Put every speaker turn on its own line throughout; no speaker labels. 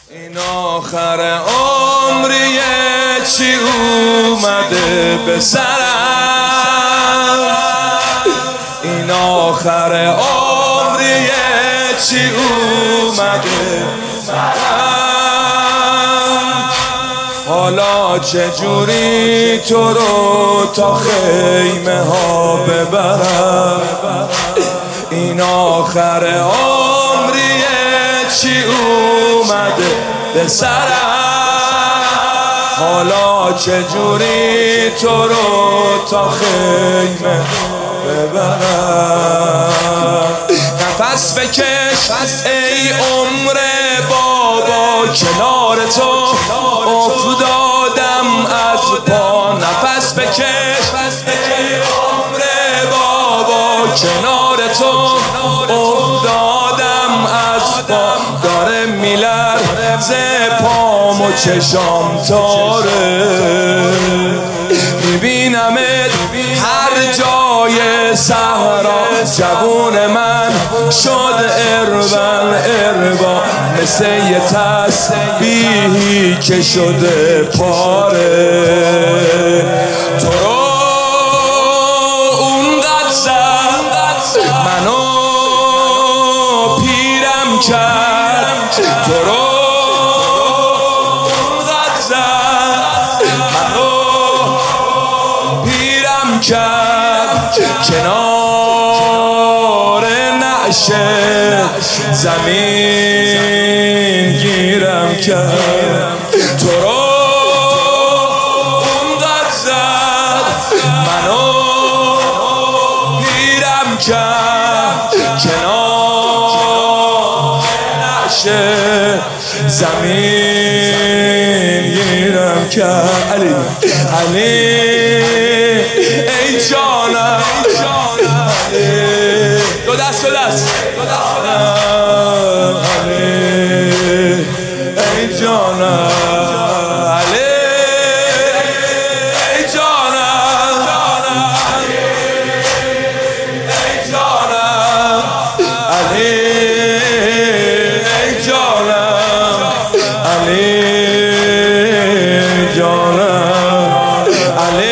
این آخر عمریه چی اومده به سرم، این آخر عمریه چی اومده سرم. حالا چجوری تو رو تا خیمه ها ببرم، این آخر عمریه چی اومده به سرم. حالا چجوری تو رو تا خیمه ببرم. نفس بکش ای عمر بابا، کنار تو افتادم از پا. نفس بکش ای عمر بابا، کنار تو افتادم از پا. داره میلرزه پام و چشام تاره، میبینمت هر جای صحرا. جوون من شد اربا، مثل یه تسبیحی که شده پاره. تو رو اونقدر زد منو پیرم کرد، تو رو اونقدر زد منو پیرم کرد. کنار نعشه زمین گیرم کرد، تو رو اونقدر زد منو پیرم کرد. کنار نعشه زمین گیرم کرد. علی علی ای جانم، دو دست علی ای جانم، علی ای جانم، ای جانم، علی ای جانم، علی جانم، علی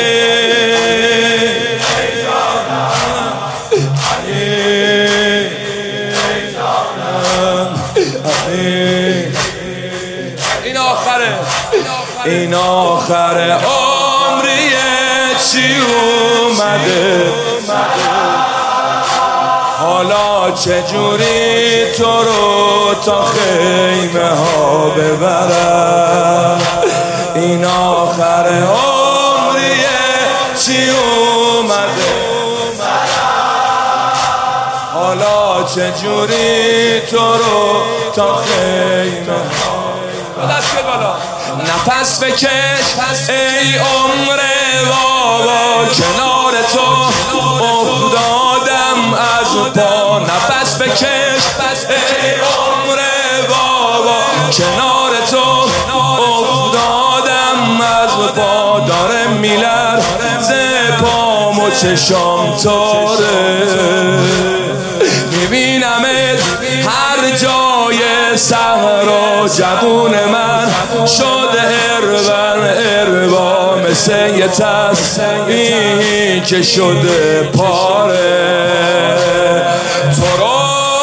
این آخر عمریه چی اومده. حالا چجوری تو رو تا خیمه ها ببرم، این آخر عمریه چی اومده. حالا چجوری تو رو تا خیمه ها. دست بالا. نفس بکش ای عمر بابا، کنار تو افتادم از پا. نفس بکش ای عمر بابا، کنار تو افتادم از پا. داره میلرزه پام و چشام تاره، میبینمت هر جای صحرا. جوون من شد اربا، مثل یه تسبیحی که شده پاره. تو رو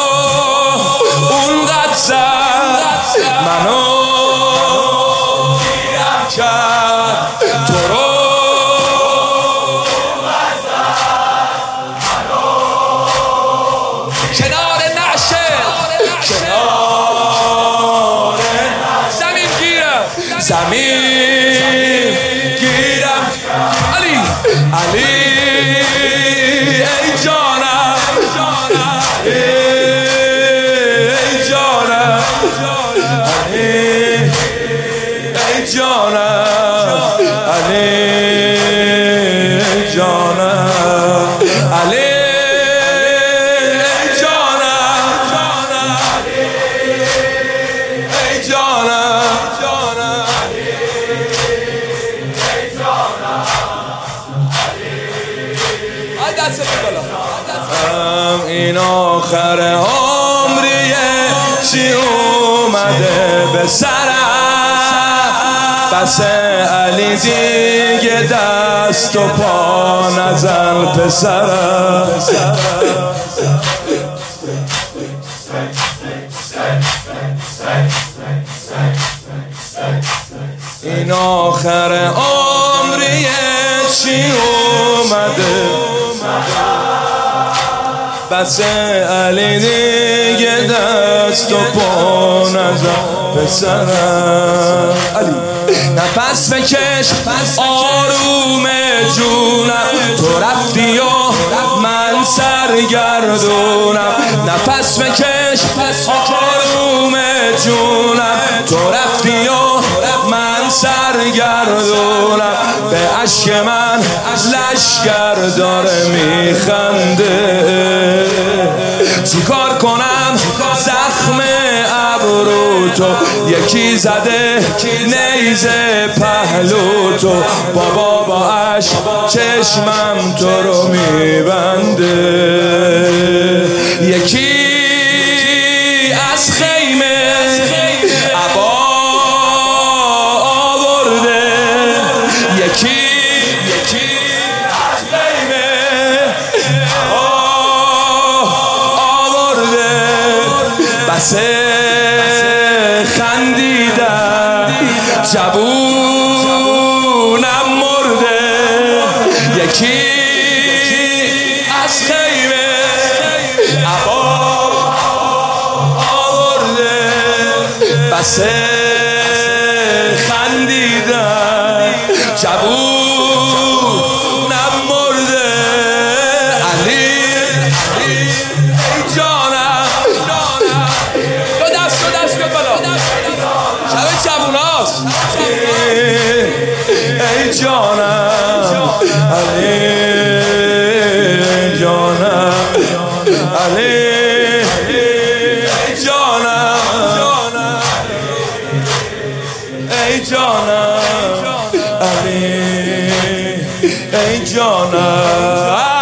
اونقدر زد منو پیرم کرد، تو رو کنار نعشه زمین گیرم. علی علی ای جانم، ای جانم، علی ای جانم، علی ای جانم، علی این آخر عمریه چی اومده به سرم. بس علی دیگه دست و پا نزن پسرم. این آخر عمری چی اومده، بس علی دیگه دست و پا نزن پسرم. علی نفس بکش آروم جونم، تو رفتی و من سرگردونم. نفس بکش آروم جونم، تو رفتی و من سرگردونم. به عشق من لشکر داره میخنده، چیکار کنم زخم ابرو تو یکی زده نیزه پهلو تو. بابا با عشق چشمم تو رو میبنده، یکی از خیمه عبا آورده، یکی از خیمه عبا آورده. بس خندیدن جوونم مرده، یکی از خیمه عبا آورده. بس خندیدن جوونم مرده. علی ای جانم، دو دست بیاد بالا، شب جووناست. ای جانم علی، جانم علی، ای جانم، ای جانم علی، ای جانم.